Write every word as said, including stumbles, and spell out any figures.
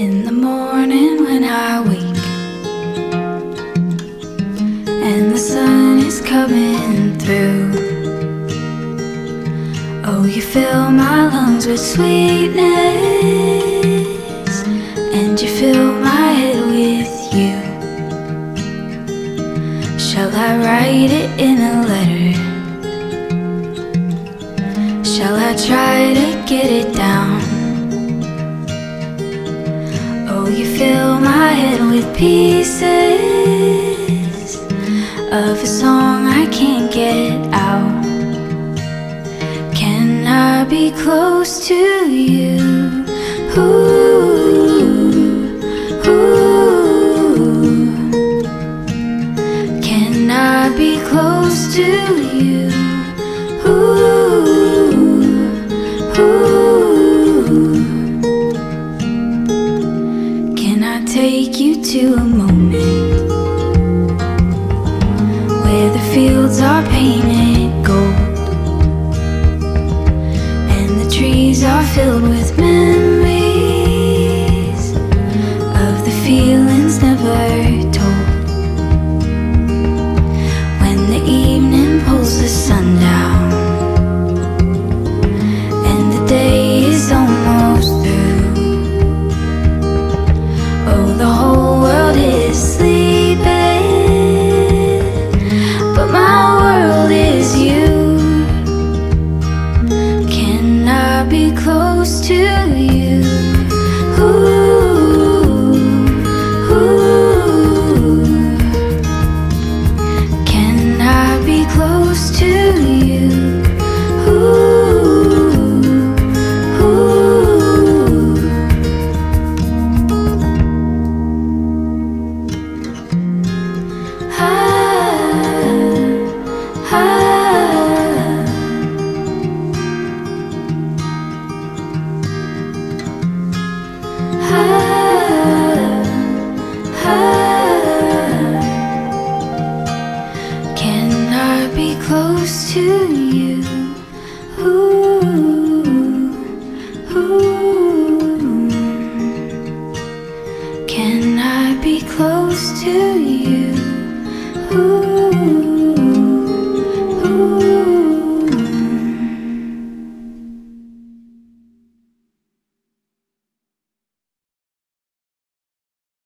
In the morning when I wake and the sun is coming through, oh, you fill my lungs with sweetness, and you fill my head with you. Shall I write it in a letter? Shall I try to get it down? Oh, you fill my head with pieces of a song I can't get out. Can I be close to you? Ooh, ooh. Can I be close to you? Ooh, ooh. Can I take you to a moment where the fields are painted gold and the trees are filled with memories of the feelings never told? When the evening pulls the sun down and the day is almost through, oh, the whole world is sleeping, but my world is you. Can I be close to you? Ooh, ooh. Can I be close to you? Ooh, ooh. Ah, ah. Can I be close to you? Ooh, ooh. Can I be close to you? Ooh.